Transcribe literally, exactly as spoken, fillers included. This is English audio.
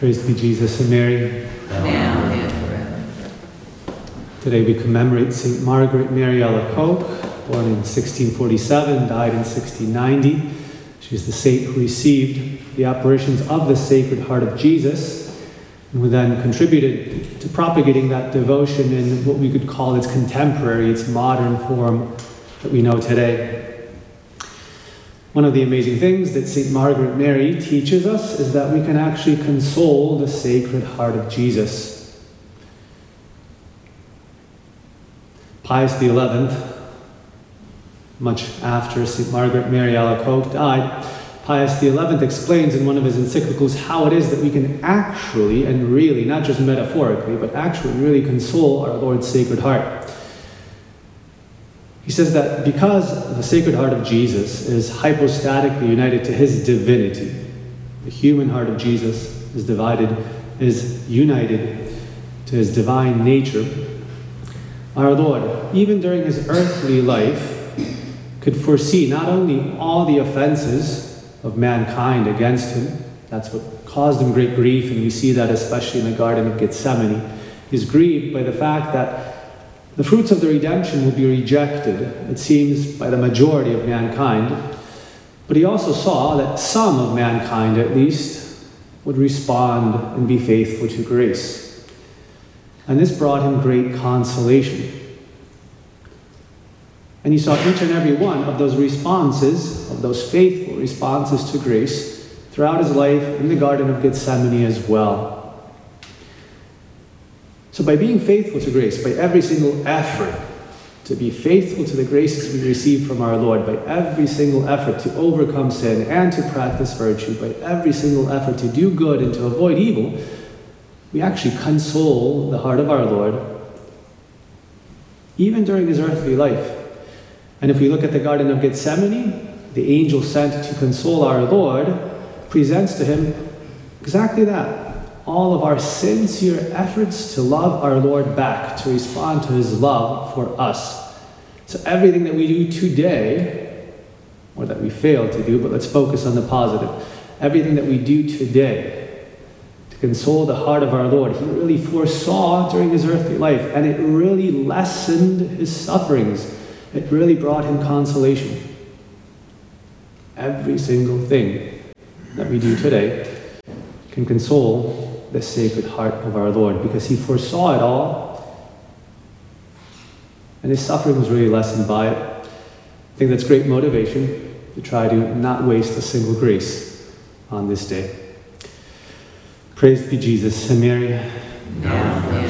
Praise be Jesus and Mary. Now and forever. Today we commemorate Saint Margaret Mary Alacoque, born in sixteen forty-seven, died in sixteen ninety. She's the saint who received the apparitions of the Sacred Heart of Jesus, and who then contributed to propagating that devotion in what we could call its contemporary, its modern form that we know today. One of the amazing things that Saint Margaret Mary teaches us is that we can actually console the Sacred Heart of Jesus. Pius the eleventh, much after Saint Margaret Mary Alacoque died, Pius the eleventh explains in one of his encyclicals how it is that we can actually and really, not just metaphorically, but actually really console our Lord's Sacred Heart. He says that because the Sacred Heart of Jesus is hypostatically united to his divinity, the human heart of Jesus is divided, is united to his divine nature, our Lord, even during his earthly life, could foresee not only all the offenses of mankind against him, that's what caused him great grief, and we see that especially in the Garden of Gethsemane. He's grieved by the fact that the fruits of the redemption will be rejected, it seems, by the majority of mankind. But he also saw that some of mankind, at least, would respond and be faithful to grace. And this brought him great consolation. And he saw each and every one of those responses, of those faithful responses to grace, throughout his life in the Garden of Gethsemane as well. So by being faithful to grace, by every single effort to be faithful to the graces we receive from our Lord, by every single effort to overcome sin and to practice virtue, by every single effort to do good and to avoid evil, we actually console the heart of our Lord, even during his earthly life. And if we look at the Garden of Gethsemane, the angel sent to console our Lord presents to him exactly that. All of our sincere efforts to love our Lord back, to respond to his love for us. So everything that we do today, or that we fail to do, but let's focus on the positive. Everything that we do today to console the heart of our Lord, he really foresaw during his earthly life, and it really lessened his sufferings. It really brought him consolation. Every single thing that we do today can console the Sacred Heart of our Lord, because he foresaw it all, and his suffering was really lessened by it. I think that's great motivation to try to not waste a single grace on this day. Praise be Jesus and Mary. Now.